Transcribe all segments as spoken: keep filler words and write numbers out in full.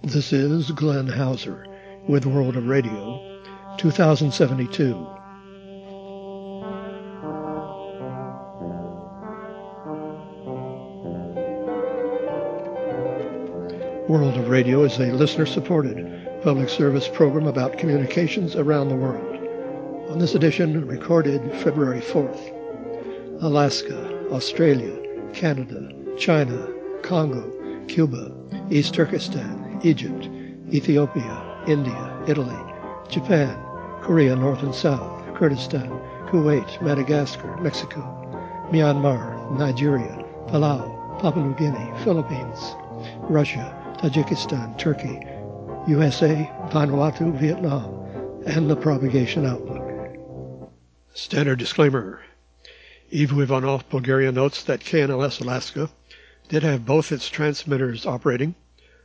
This is Glenn Hauser with World of Radio, two thousand seventy-two. World of Radio is a listener-supported public service program about communications around the world. On this edition, recorded February fourth, Alaska, Australia, Canada, China, Congo, Cuba, East Turkestan, Egypt, Ethiopia, India, Italy, Japan, Korea North and South, Kurdistan, Kuwait, Madagascar, Mexico, Myanmar, Nigeria, Palau, Papua New Guinea, Philippines, Russia, Tajikistan, Turkey, U S A, Vanuatu, Vietnam, and the propagation outlook. Standard disclaimer. Ivo Ivanov, Bulgaria, notes that K N L S Alaska did have both its transmitters operating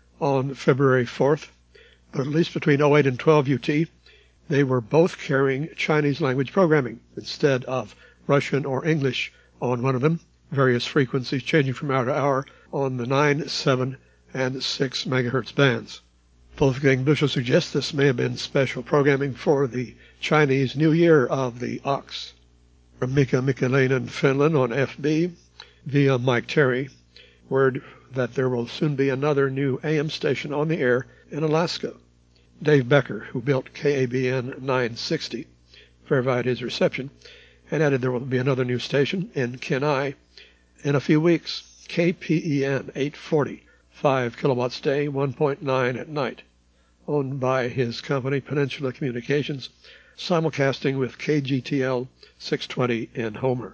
on February fourth, but at least between oh eight and twelve U T, they were both carrying Chinese language programming instead of Russian or English on one of them, various frequencies changing from hour to hour on the nine, seven, and six megahertz bands. Wolfgang Büschel suggests this may have been special programming for the Chinese New Year of the Ox. From Mika Mikalainen, Finland on F B, via Mike Terry, word that there will soon be another new A M station on the air in Alaska. Dave Becker, who built K A B N nine sixty, verified his reception, and added there will be another new station in Kenai in a few weeks. K P E N eight forty, five kilowatts day, one point nine at night, owned by his company Peninsula Communications, simulcasting with K G T L six twenty in Homer.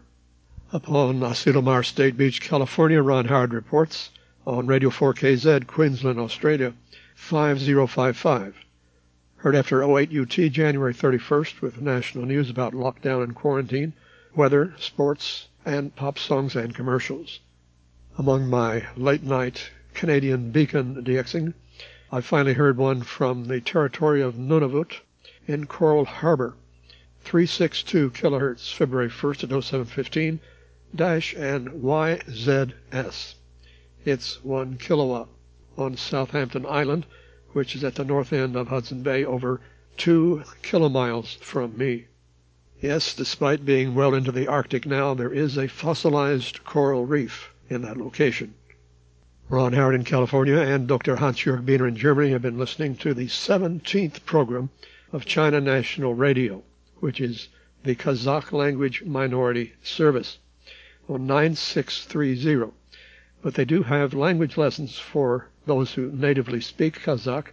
Upon Asilomar State Beach, California, Ron Howard reports on Radio four K Z, Queensland, Australia, five oh five five. Heard after oh eight U T, January thirty-first, with national news about lockdown and quarantine, weather, sports, and pop songs and commercials. Among my late-night Canadian beacon DXing, I finally heard one from the territory of Nunavut in Coral Harbor, three sixty-two kilohertz, February first at oh seven fifteen, dash and Y Z S. It's one kilowatt on Southampton Island, which is at the north end of Hudson Bay, over two kilomiles from me. Yes, despite being well into the Arctic now, there is a fossilized coral reef in that location. Ron Howard in California and Doctor Hans-Jörg Biener in Germany have been listening to the seventeenth program of China National Radio, which is the Kazakh language minority service, on nine six three zero. But they do have language lessons for those who natively speak Kazakh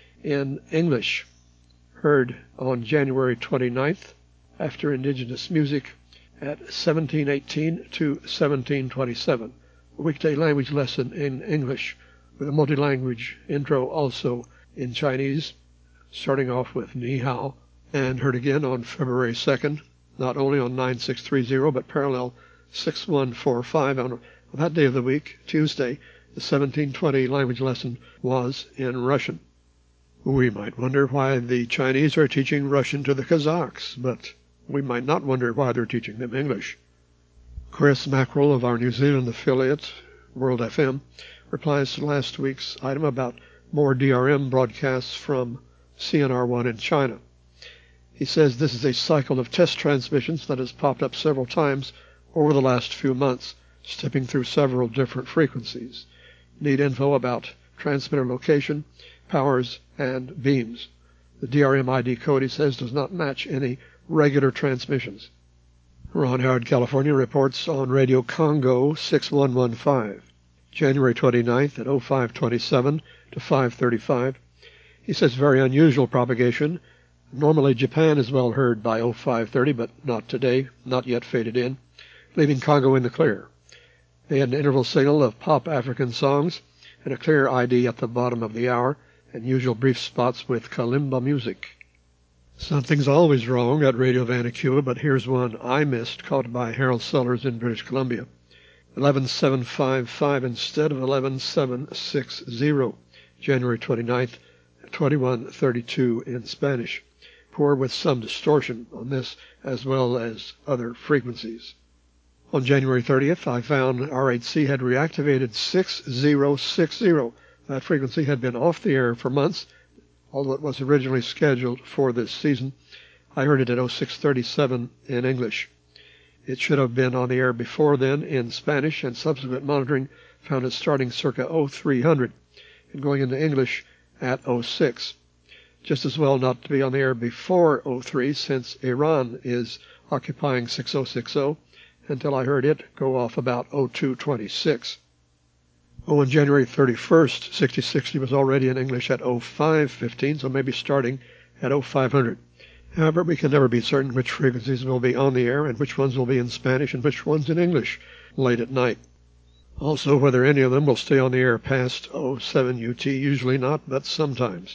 in English, heard on January twenty-ninth after indigenous music at seventeen eighteen to seventeen twenty-seven. A weekday language lesson in English with a multi-language intro also in Chinese, starting off with Ni Hao, and heard again on February second, not only on nine six three zero, but parallel six one four five. On that day of the week, Tuesday, the seventeen twenty language lesson was in Russian. We might wonder why the Chinese are teaching Russian to the Kazakhs, but we might not wonder why they're teaching them English. Chris Mackerel of our New Zealand affiliate, World F M, replies to last week's item about more D R M broadcasts from C N R one in China. He says this is a cycle of test transmissions that has popped up several times over the last few months, stepping through several different frequencies. Need info about transmitter location, powers, and beams. The D R M I D code, he says, does not match any regular transmissions. Ron Howard, California, reports on Radio Congo six one one five, January twenty-ninth at oh five twenty-seven to five thirty-five. He says very unusual propagation. Normally Japan is well heard by oh five thirty, but not today, not yet faded in, leaving Congo in the clear. They had an interval signal of pop African songs and a clear I D at the bottom of the hour, and usual brief spots with kalimba music. Something's always wrong at Radio Vanuatu, but here's one I missed, caught by Harold Sellers in British Columbia. eleven seven fifty-five instead of eleven seven sixty, January twenty-ninth, twenty-one thirty-two in Spanish. Poor with some distortion on this as well as other frequencies. On January thirtieth, I found R eight C had reactivated six zero six zero That frequency had been off the air for months, although it was originally scheduled for this season. I heard it at oh six thirty-seven in English. It should have been on the air before then in Spanish, and subsequent monitoring found it starting circa oh three hundred and going into English at oh six. Just as well not to be on the air before oh three, since Iran is occupying six oh six oh, until I heard it go off about oh two twenty-six. Oh, on January thirty-first, sixty sixty was already in English at oh five fifteen, so maybe starting at oh five hundred. However, we can never be certain which frequencies will be on the air and which ones will be in Spanish and which ones in English late at night. Also, whether any of them will stay on the air past oh seven U T, usually not, but sometimes.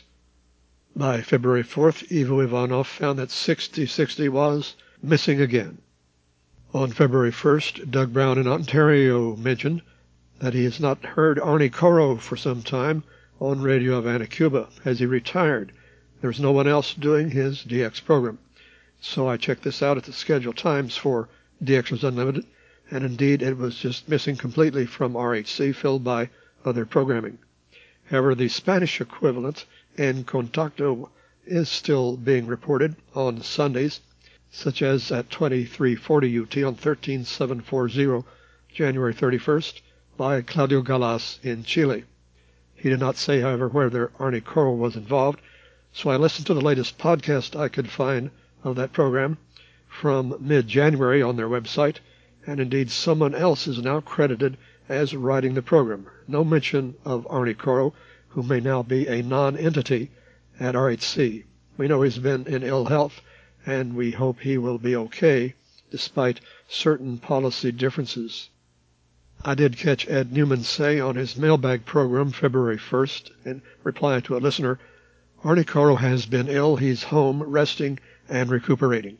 By February fourth, Ivo Ivanov found that sixty sixty was missing again. On February first, Doug Brown in Ontario mentioned that he has not heard Arnie Coro for some time on Radio Havana, Cuba, as he retired. There's no one else doing his D X program. So I checked this out at the scheduled times for D X was Unlimited, and indeed it was just missing completely from R H C, filled by other programming. However, the Spanish equivalent, En Contacto, is still being reported on Sundays, such as at twenty-three forty U T on thirteen seven forty, January thirty-first, by Claudio Galas in Chile. He did not say, however, whether Arnie Coro was involved, so I listened to the latest podcast I could find of that program from mid-January on their website, and indeed someone else is now credited as writing the program. No mention of Arnie Coro, who may now be a non-entity at R H C. We know he's been in ill health, and we hope he will be okay, despite certain policy differences. I did catch Ed Newman say on his mailbag program February first, in reply to a listener, Arnie Coro has been ill, he's home, resting, and recuperating.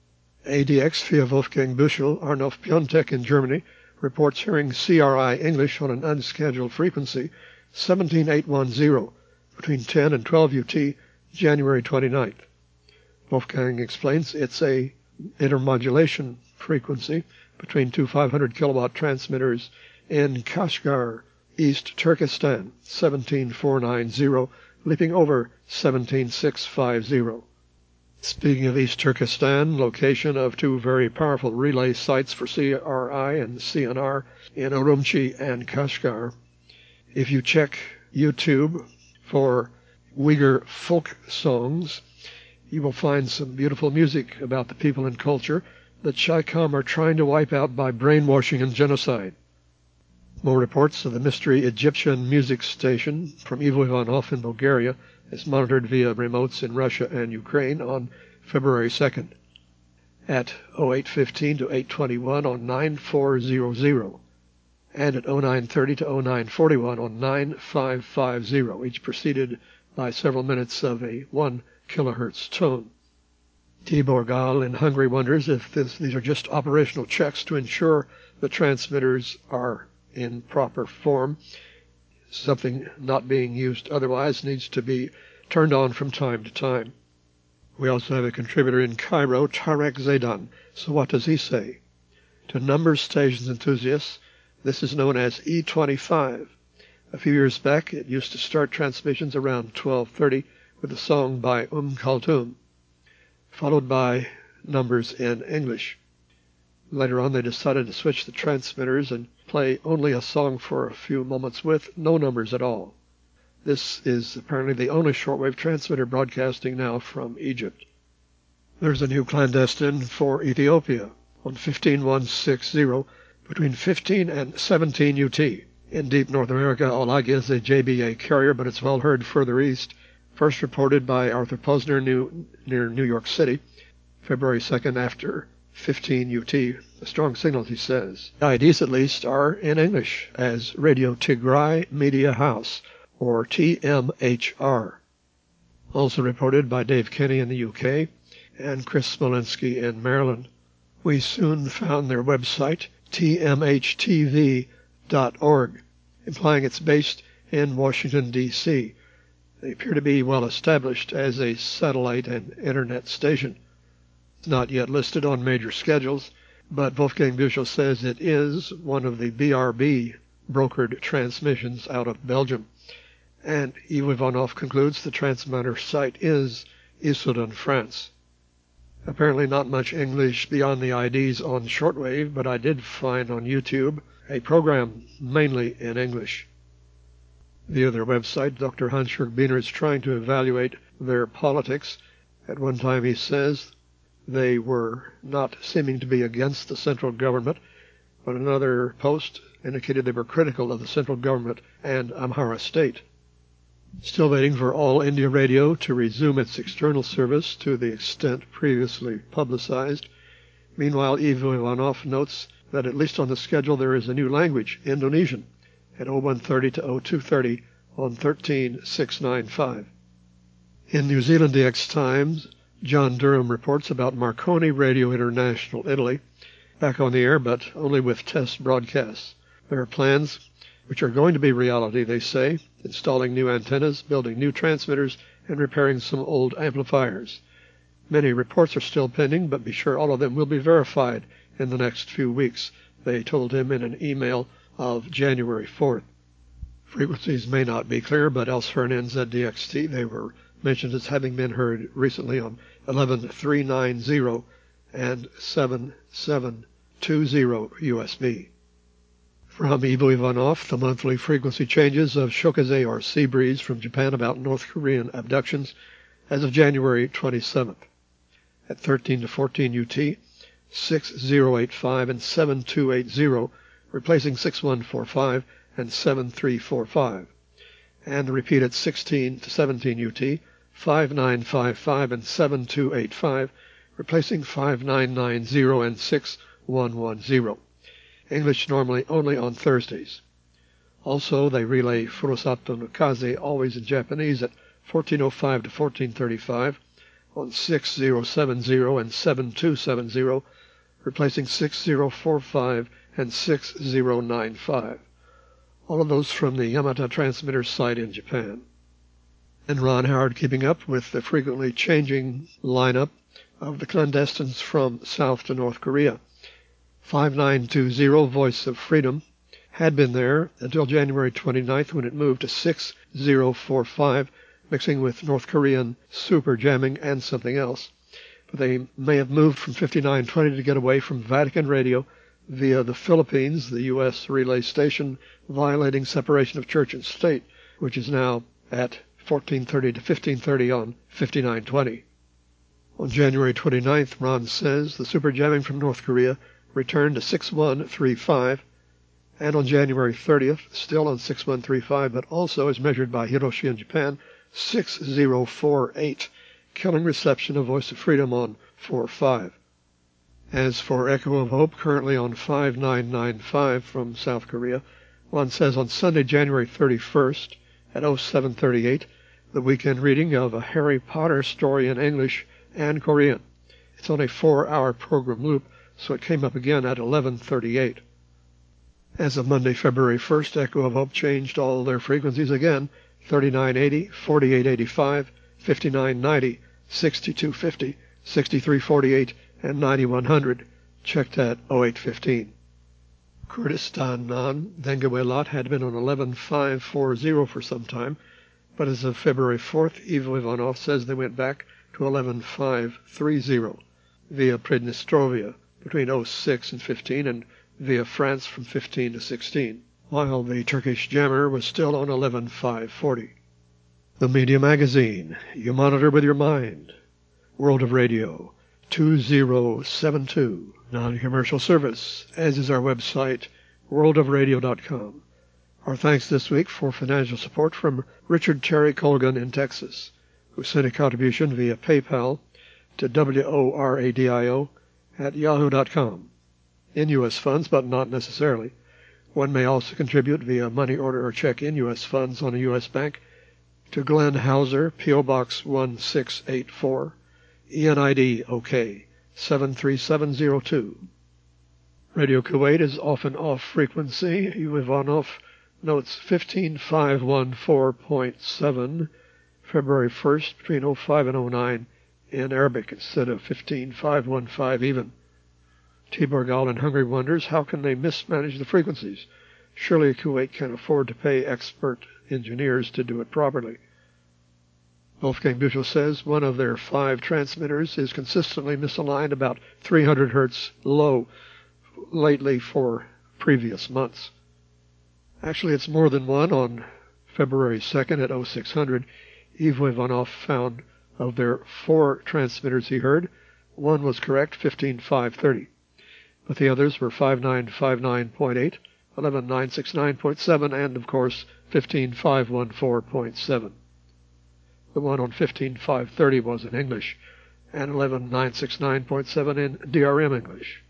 A D X via Wolfgang Büchel, Arnulf Piontek in Germany, reports hearing C R I English on an unscheduled frequency, seventeen eight ten, between ten and twelve U T, January twenty-ninth. Wolfgang explains it's a intermodulation frequency between two five hundred kilowatt transmitters in Kashgar, East Turkestan, seventeen four ninety, leaping over seventeen six fifty. Speaking of East Turkestan, location of two very powerful relay sites for C R I and C N R in Urumqi and Kashgar. If you check YouTube for Uyghur folk songs, you will find some beautiful music about the people and culture that Chi-Com are trying to wipe out by brainwashing and genocide. More reports of the mystery Egyptian music station from Ivo Ivanov in Bulgaria is monitored via remotes in Russia and Ukraine on February second at oh eight fifteen to eight twenty-one on nine four hundred and at oh nine thirty to oh nine forty-one on nine five fifty, each preceded by several minutes of a one kilohertz tone. Tibor Gal in Hungary wonders if this, these are just operational checks to ensure the transmitters are in proper form. Something not being used otherwise needs to be turned on from time to time. We also have a contributor in Cairo, Tarek Zaidan. So what does he say? To numbers stations enthusiasts, this is known as E twenty-five. A few years back, it used to start transmissions around twelve thirty with a song by Umm Kulthum, followed by numbers in English. Later on, they decided to switch the transmitters and play only a song for a few moments with no numbers at all. This is apparently the only shortwave transmitter broadcasting now from Egypt. There's a new clandestine for Ethiopia on fifteen one sixty between fifteen and seventeen U T. In deep North America, Olag is a J B A carrier, but it's well heard further east. First reported by Arthur Posner new, near New York City, February second after fifteen U T. A strong signal, he says. The I Ds, at least, are in English as Radio Tigray Media House, or T M H R. Also reported by Dave Kenny in the U K and Chris Smolinski in Maryland. We soon found their website, T M H T V dot org, implying it's based in Washington, D C They appear to be well established as a satellite and internet station. It's not yet listed on major schedules, but Wolfgang Büchel says it is one of the B R B brokered transmissions out of Belgium. And Yves Ivanov concludes the transmitter site is Issoudun, France. Apparently not much English beyond the I Ds on shortwave, but I did find on YouTube a program mainly in English. Via their website, Doctor Hans-Jörg Biener is trying to evaluate their politics. At one time he says they were not seeming to be against the central government, but another post indicated they were critical of the central government and Amhara state. Still waiting for All India Radio to resume its external service to the extent previously publicized. Meanwhile, Ivo Ivanov notes that at least on the schedule there is a new language, Indonesian, at oh one thirty to oh two thirty on thirteen six ninety-five. In New Zealand D X Times, John Durham reports about Marconi Radio International, Italy, back on the air but only with test broadcasts. There are plans which are going to be reality, they say, installing new antennas, building new transmitters, and repairing some old amplifiers. Many reports are still pending, but be sure all of them will be verified in the next few weeks, they told him in an email of January fourth. Frequencies may not be clear, but elsewhere in N Z D X T they were mentioned as having been heard recently on eleven three ninety and seven seven two zero U S B. From Ivo Ivanov, the monthly frequency changes of Shokaze or sea breeze from Japan about North Korean abductions as of January twenty-seventh. At thirteen to fourteen U T, six zero eight five and seven two eight zero, replacing six one four five and seven three four five. And repeat at sixteen to seventeen U T, five nine five five and seven two eight five, replacing five nine nine zero and six one one zero. English normally only on Thursdays. Also, they relay Furusato no Kaze, always in Japanese, at fourteen oh five to fourteen thirty-five on six zero seven zero and seven two seven zero, replacing six zero four five and six zero nine five. All of those from the Yamata transmitter site in Japan. And Ron Howard keeping up with the frequently changing lineup of the clandestines from South to North Korea. five nine two zero, Voice of Freedom, had been there until January twenty-ninth when it moved to six zero four five, mixing with North Korean super jamming and something else. But they may have moved from fifty-nine twenty to get away from Vatican Radio via the Philippines, the U S relay station violating separation of church and state, which is now at fourteen thirty to fifteen thirty on fifty-nine twenty. On January twenty-ninth, Ron says the super jamming from North Korea returned to six one three five, and on January thirtieth, still on six one three five, but also as measured by Hiroshi in Japan, six zero four eight, killing reception of Voice of Freedom on four five. As for Echo of Hope, currently on five nine nine five from South Korea, one says on Sunday, January thirty-first, at oh seven thirty-eight, the weekend reading of a Harry Potter story in English and Korean. It's on a four-hour program loop, so it came up again at eleven thirty-eight. As of Monday, February first, Echo of Hope changed all their frequencies again, thirty-nine eighty, forty-eight eighty-five, fifty-nine ninety, sixty-two fifty, sixty-three forty-eight, and ninety-one hundred, checked at oh eight fifteen. Kurdistan Nan, Dengawelat, had been on eleven five forty for some time, but as of February fourth, Ivo Ivanov says they went back to eleven five thirty via Pridnestrovia between oh six and fifteen, and via France from fifteen to sixteen, while the Turkish jammer was still on eleven five forty. The Media Magazine, you monitor with your mind. World of Radio, two zero seven two, non-commercial service, as is our website, world of radio dot com. Our thanks this week for financial support from Richard Terry Colgan in Texas, who sent a contribution via PayPal to W-O-R-A-D-I-O at yahoo dot com. In U S funds, but not necessarily. One may also contribute via money order or check in U S funds on a U S bank to Glenn Hauser, P O Box one six eight four, E N I D OK seven three seven zero two. Radio Kuwait is often off frequency. Ivanov notes fifteen five fourteen point seven, February first, between oh five and oh nine in Arabic instead of fifteen five fifteen even. Tibor Gal in Hungary wonders how can they mismanage the frequencies. Surely Kuwait can afford to pay expert engineers to do it properly. Wolfgang Büchel says one of their five transmitters is consistently misaligned about three hundred hertz low lately for previous months. Actually, it's more than one. On February second at oh six hundred, Ivo Ivanov found of their four transmitters he heard, one was correct, fifteen five thirty. But the others were five nine five nine point eight, eleven nine sixty-nine point seven, and, of course, fifteen five fourteen point seven. The one on fifteen five thirty was in English, and eleven nine sixty-nine point seven in D R M English.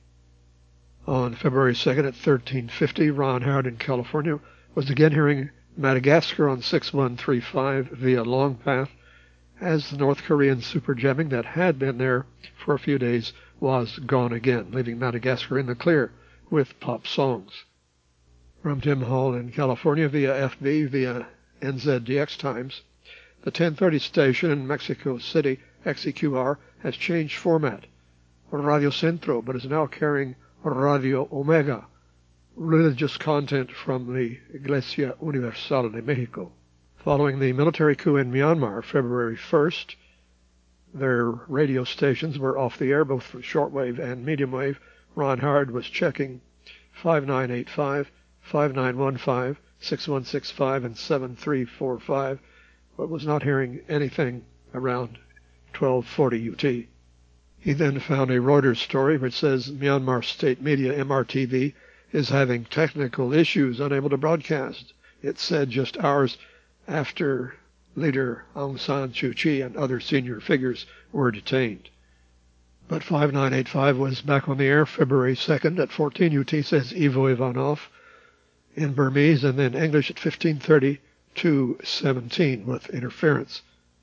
On February second at thirteen fifty, Ron Howard in California was again hearing Madagascar on six one three five via long path, as the North Korean super jamming that had been there for a few days was gone again, leaving Madagascar in the clear with pop songs. From Tim Hall in California via F B via N Z D X Times, the ten thirty station in Mexico City, X E Q R, has changed format. Radio Centro, but is now carrying Radio Omega, religious content from the Iglesia Universal de Mexico. Following the military coup in Myanmar, February first, their radio stations were off the air, both for shortwave and medium wave. Ron Howard was checking five nine eight five, five nine one five, six one six five, and seven three four five, but was not hearing anything around twelve forty U T. He then found a Reuters story which says Myanmar state media M R T V is having technical issues, unable to broadcast. It said just hours after leader Aung San Suu Kyi and other senior figures were detained. But five nine eight five was back on the air February second at fourteen U T, says Ivo Ivanov, in Burmese, and then English at fifteen thirty to seventeen with interference.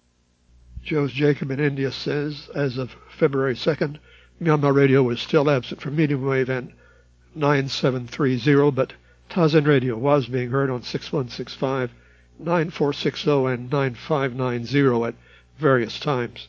Joe's Jacob in India says, as of February second, Myanmar radio was still absent from medium wave and nine seven three zero, but Tazen radio was being heard on six one six five, nine four six zero, and nine five nine zero at various times.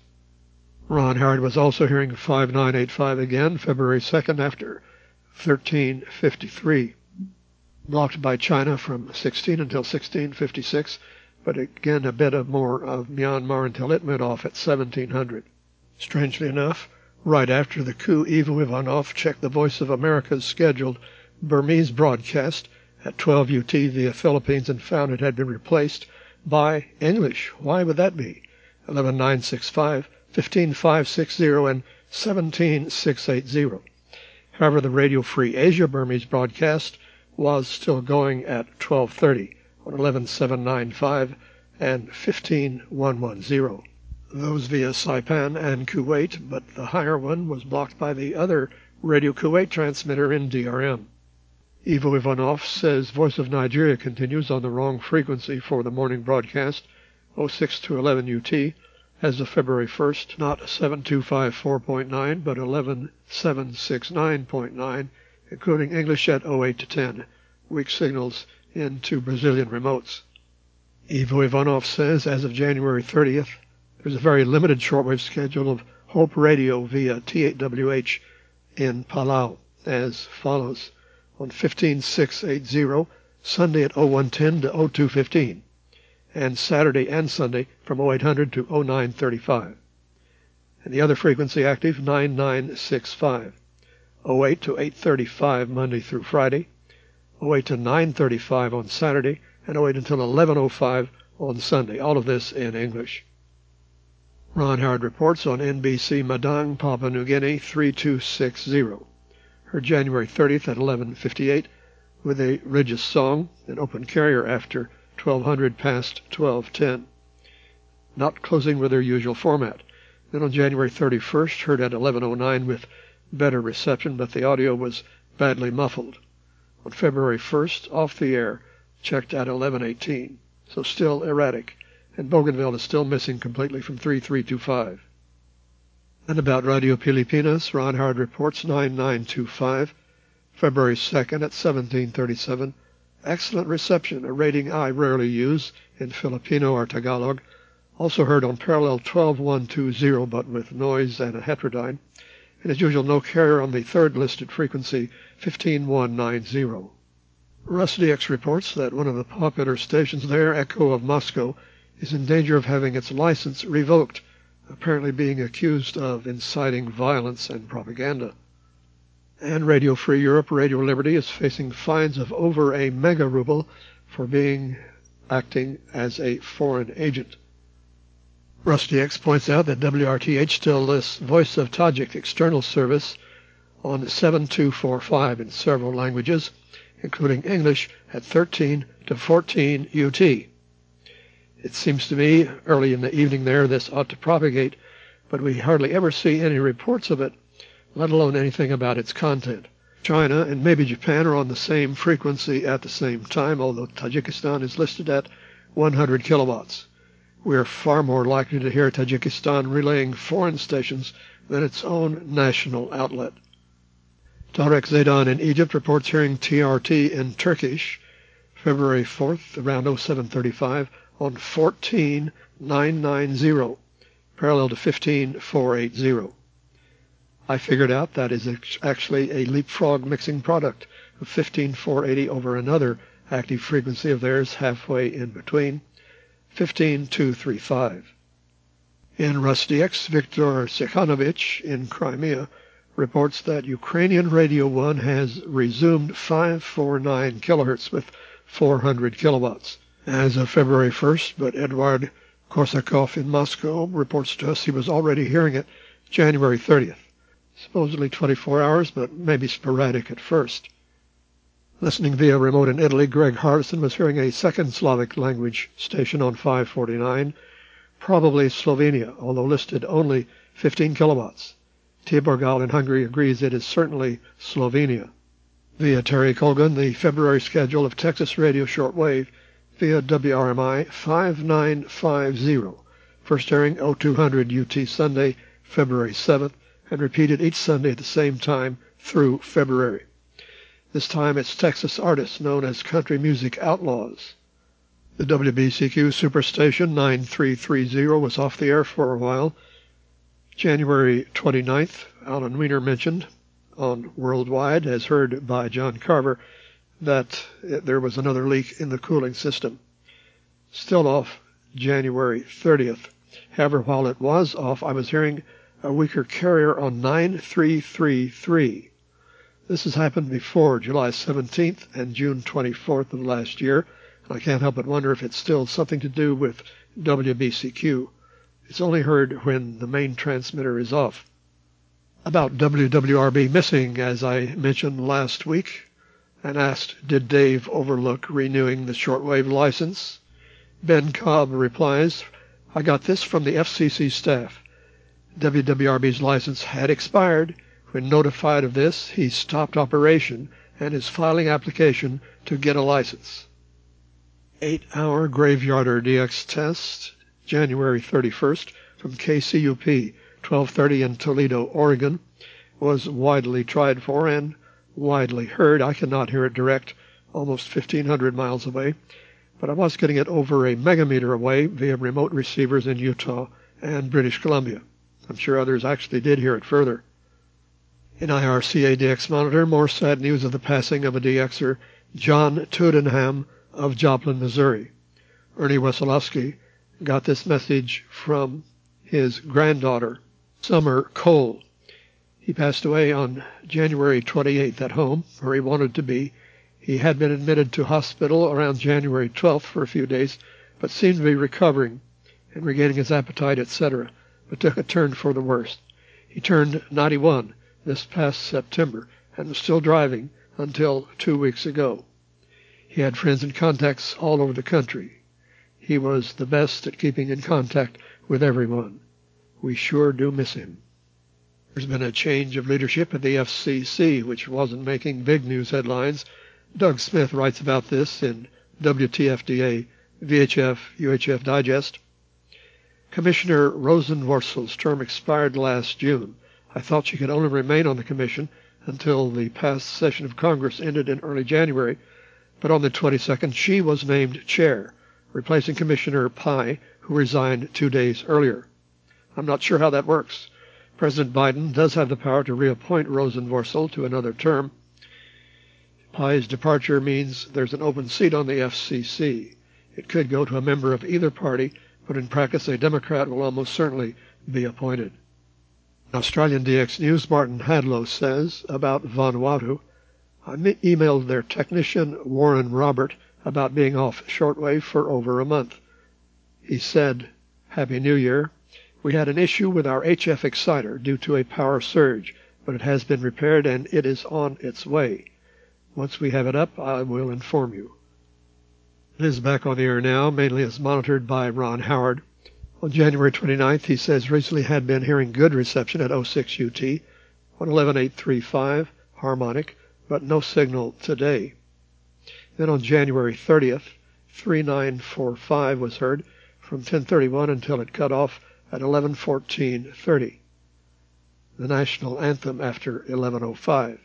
Ron Howard was also hearing five nine eight five again February second after thirteen fifty-three, blocked by China from sixteen until sixteen fifty-six, but again a bit of more of Myanmar until it went off at seventeen hundred. Strangely enough, right after the coup, Ivo Ivanov checked the Voice of America's scheduled Burmese broadcast at twelve U T via Philippines and found it had been replaced by English. Why would that be? eleven nine sixty-five, fifteen five sixty, and seventeen six eighty. However, the Radio Free Asia Burmese broadcast was still going at twelve thirty on eleven seven ninety-five and fifteen one ten. Those via Saipan and Kuwait, but the higher one was blocked by the other Radio Kuwait transmitter in D R M. Ivo Ivanov says Voice of Nigeria continues on the wrong frequency for the morning broadcast, oh six to eleven U T, as of February first, not seven two five four point nine, but eleven seven sixty-nine point nine, including English at oh eight to ten, weak signals into Brazilian remotes. Ivo Ivanov says as of January thirtieth, there's a very limited shortwave schedule of Hope Radio via T eight W H in Palau as follows. On fifteen six eighty, Sunday at oh one ten to oh two fifteen, and Saturday and Sunday from oh eight hundred to oh nine thirty-five. And the other frequency active, nine nine sixty-five, oh eight to eight thirty-five Monday through Friday, oh eight to nine thirty-five on Saturday, and oh eight until eleven oh five on Sunday. All of this in English. Ron Howard reports on N B C Madang, Papua New Guinea, three two six zero. Heard January thirtieth at eleven fifty-eight with a religious song, an open carrier after twelve hundred past twelve ten. Not closing with their usual format. Then on January thirty-first, heard at eleven oh nine with better reception, but the audio was badly muffled. On February first, off the air, checked at eleven eighteen, so still erratic, and Bougainville is still missing completely from three three two five. And about Radio Pilipinas, Ron Howard reports nine nine two five, February second at seventeen thirty-seven. Excellent reception, a rating I rarely use in Filipino or Tagalog. Also heard on parallel twelve one twenty, but with noise and a heterodyne. And as usual, no carrier on the third listed frequency, fifteen one ninety. RusDX reports that one of the popular stations there, Echo of Moscow, is in danger of having its license revoked, apparently being accused of inciting violence and propaganda. And Radio Free Europe, Radio Liberty, is facing fines of over a mega ruble for being acting as a foreign agent. RusDX points out that W R T H still lists Voice of Tajik external service on seven two four five in several languages, including English, at thirteen to fourteen U T. It seems to me, early in the evening there, this ought to propagate, but we hardly ever see any reports of it, let alone anything about its content. China and maybe Japan are on the same frequency at the same time, although Tajikistan is listed at one hundred kilowatts. We are far more likely to hear Tajikistan relaying foreign stations than its own national outlet. Tarek Zaidan in Egypt reports hearing T R T in Turkish, February fourth, around oh seven thirty-five, on fourteen nine ninety, parallel to fifteen four eighty. I figured out that is actually a leapfrog mixing product of fifteen four eighty over another active frequency of theirs halfway in between, fifteen two thirty-five. In RusDX, Viktor Sekhanovich in Crimea reports that Ukrainian Radio one has resumed five forty-nine kilohertz with four hundred kilowatts as of February first, but Eduard Korsakov in Moscow reports to us he was already hearing it January thirtieth. Supposedly twenty-four hours, but maybe sporadic at first. Listening via remote in Italy, Greg Hardison was hearing a second Slavic language station on five forty-nine, probably Slovenia, although listed only fifteen kilowatts. Tibor Gal in Hungary agrees it is certainly Slovenia. Via Terry Colgan, the February schedule of Texas Radio Shortwave via W R M I five nine five zero, first airing oh two hundred U T Sunday, February seventh, and repeated each Sunday at the same time through February. This time it's Texas artists known as Country Music Outlaws. The W B C Q Superstation nine three three zero was off the air for a while. January twenty-ninth, Alan Weiner mentioned on Worldwide, as heard by John Carver, that there was another leak in the cooling system. Still off January thirtieth. However, while it was off, I was hearing a weaker carrier on nine three three three. This has happened before, July seventeenth and June twenty-fourth of last year, and I can't help but wonder if it's still something to do with W B C Q. It's only heard when the main transmitter is off. About W W R B missing, as I mentioned last week, and asked, did Dave overlook renewing the shortwave license? Ben Cobb replies, I got this from the F C C staff. W W R B's license had expired. When notified of this, he stopped operation and is filing application to get a license. Eight-hour Graveyarder D X test, January thirty-first, from K C U P, twelve thirty in Toledo, Oregon, was widely tried for and widely heard. I cannot hear it direct, almost fifteen hundred miles away, but I was getting it over a megameter away via remote receivers in Utah and British Columbia. I'm sure others actually did hear it further. In I R C A D X Monitor, more sad news of the passing of a DXer, John Tudenham of Joplin, Missouri. Ernie Wesolowski got this message from his granddaughter, Summer Cole. He passed away on January twenty-eighth at home, where he wanted to be. He had been admitted to hospital around January twelfth for a few days, but seemed to be recovering and regaining his appetite, et cetera, but took a turn for the worst. He turned ninety-one this past September and was still driving until two weeks ago. He had friends and contacts all over the country. He was the best at keeping in contact with everyone. We sure do miss him. There's been a change of leadership at the F C C, which wasn't making big news headlines. Doug Smith writes about this in W T F D A V H F U H F Digest. Commissioner Rosenworcel's term expired last June. I thought she could only remain on the commission until the past session of Congress ended in early January, but on the twenty-second she was named chair, replacing Commissioner Pai, who resigned two days earlier. I'm not sure how that works. President Biden does have the power to reappoint Rosenworcel to another term. Pai's departure means there's an open seat on the F C C. It could go to a member of either party, but in practice a Democrat will almost certainly be appointed. Australian D X News' Martin Hadlow says about Vanuatu, I emailed their technician Warren Robert about being off shortwave for over a month. He said, Happy New Year. We had an issue with our H F exciter due to a power surge, but it has been repaired and it is on its way. Once we have it up, I will inform you. It is back on the air now, mainly as monitored by Ron Howard. On January twenty-ninth, he says recently had been hearing good reception at oh six U T, one eleven eight thirty-five, harmonic, but no signal today. Then on January thirtieth, three nine four five was heard from ten thirty-one until it cut off at eleven fourteen thirty. The national anthem after eleven oh five.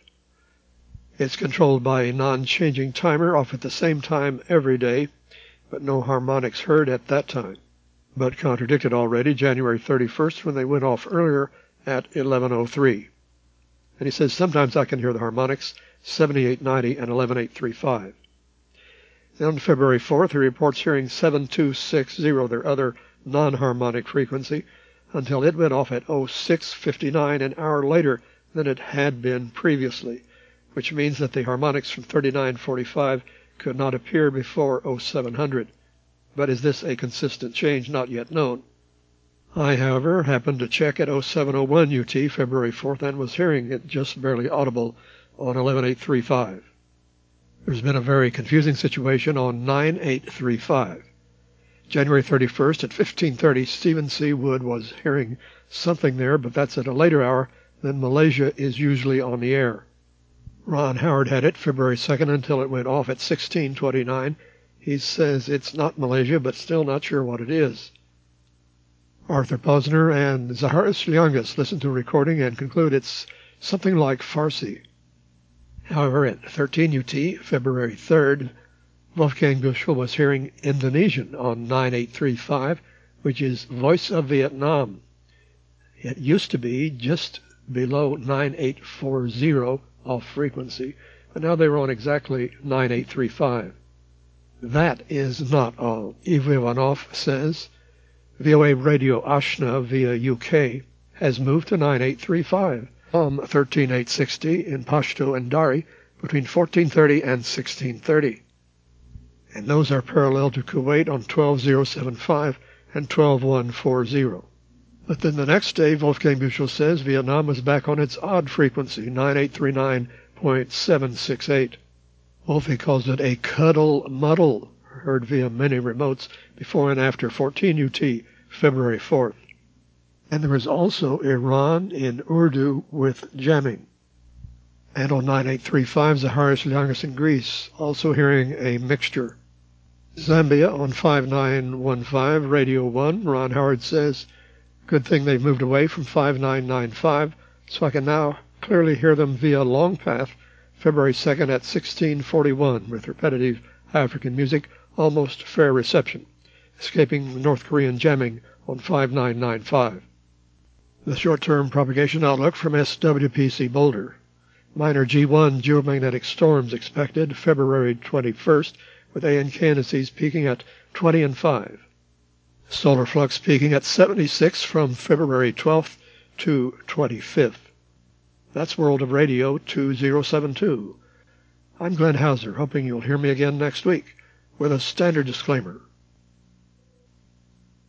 It's controlled by a non-changing timer off at the same time every day, but no harmonics heard at that time. But contradicted already January thirty-first when they went off earlier at eleven oh three. And he says, sometimes I can hear the harmonics, seventy-eight ninety and eleven eight thirty-five. Then on February fourth, he reports hearing seven two six zero, their other non-harmonic frequency, until it went off at oh six fifty-nine, an hour later than it had been previously, which means that the harmonics from thirty-nine forty-five could not appear before oh seven hundred. But is this a consistent change? Not yet known. I, however, happened to check at oh seven oh one U T February fourth and was hearing it just barely audible on eleven eight thirty-five. There's been a very confusing situation on nine eight thirty-five. January thirty-first at fifteen thirty, Stephen C. Wood was hearing something there, but that's at a later hour than Malaysia is usually on the air. Ron Howard had it February second until it went off at sixteen twenty-nine. He says it's not Malaysia, but still not sure what it is. Arthur Posner and Zaharis Liangas listened to a recording and conclude it's something like Farsi. However, at thirteen U T, February third, Wolfgang Büschel was hearing Indonesian on nine eight thirty-five, which is Voice of Vietnam. It used to be just below nine eight forty off frequency, but now they were on exactly nine eight thirty-five. That is not all. Ivo Ivanov says V O A Radio Ashna via U K has moved to nine eight thirty-five from thirteen eight sixty in Pashto and Dari between fourteen thirty and sixteen thirty. And those are parallel to Kuwait on twelve thousand seventy-five and twelve thousand one hundred forty. But then the next day, Wolfgang Büschel says Vietnam was back on its odd frequency, nine eight thirty-nine point seven six eight. Wolfie calls it a cuddle muddle, heard via many remotes before and after fourteen U T, February fourth. And there is also Iran in Urdu with jamming. And on nine eight thirty-five, Zaharis Liangas in Greece, also hearing a mixture. Zambia on five nine fifteen, Radio one, Ron Howard says, good thing they've moved away from five nine nine five, so I can now clearly hear them via long path, February second at sixteen forty-one, with repetitive African music, almost fair reception, escaping North Korean jamming on five nine nine five. The short-term propagation outlook from S W P C Boulder. Minor G one geomagnetic storms expected February twenty-first, with A N K indices peaking at twenty and five. Solar flux peaking at seventy-six from February twelfth to twenty-fifth. That's World of Radio two thousand seventy-two. I'm Glenn Hauser, hoping you'll hear me again next week with a standard disclaimer.